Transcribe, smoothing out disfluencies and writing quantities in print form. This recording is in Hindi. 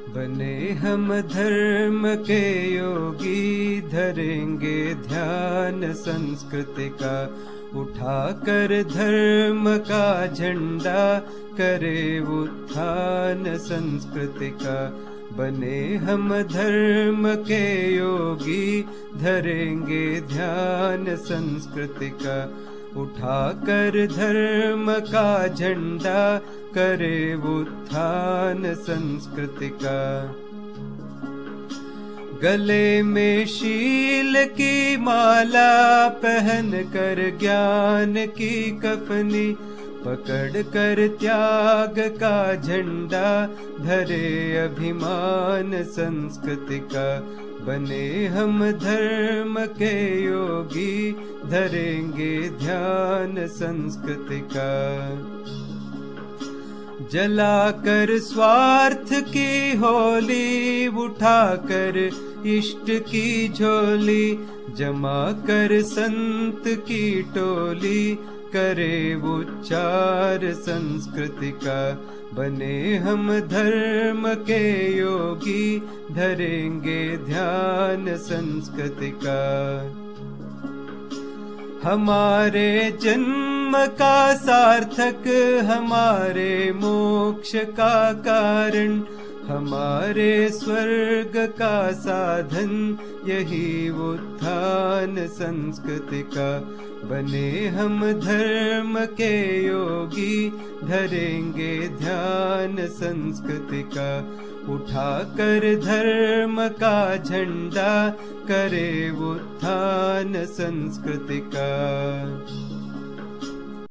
बने हम धर्म के योगी, धरेंगे ध्यान संस्कृति का, उठाकर धर्म का झंडा, करे उत्थान संस्कृति का। बने हम धर्म के योगी, धरेंगे ध्यान संस्कृति का, उठाकर धर्म का झंडा, करे उत्थान संस्कृति का। गले में शील की माला, पहन कर ज्ञान की कफनी, पकड़ कर त्याग का झंडा, धरे अभिमान संस्कृति का। बने हम धर्म के योगी, धरेंगे ध्यान संस्कृति का। जलाकर स्वार्थ की होली, उठाकर इष्ट की झोली, जमा कर संत की टोली, करे उच्चार संस्कृति का। बने हम धर्म के योगी, धरेंगे ध्यान संस्कृति का। हमारे जन्म का सार्थक, हमारे मोक्ष का कारण, हमारे स्वर्ग का साधन, यही उत्थान संस्कृति का। बने हम धर्म के योगी, धरेंगे ध्यान संस्कृति का, उठाकर धर्म का झंडा, करे उत्थान संस्कृति का।